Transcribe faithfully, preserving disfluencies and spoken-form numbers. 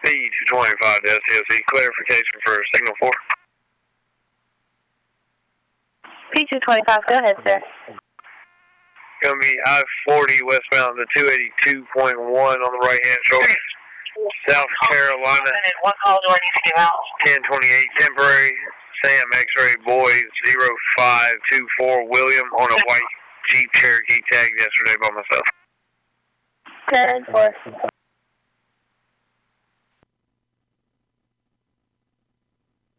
P two twenty-five to S C O C. Clarification for signal four. P two twenty-five, go ahead, sir. Going to be I forty westbound to two eighty-two point one on the right-hand shoulder. South Carolina. What call do I need to give out? ten twenty-eight temporary. Sam X-ray boy zero five two four William on a white Jeep Cherokee tagged yesterday by myself. ten four.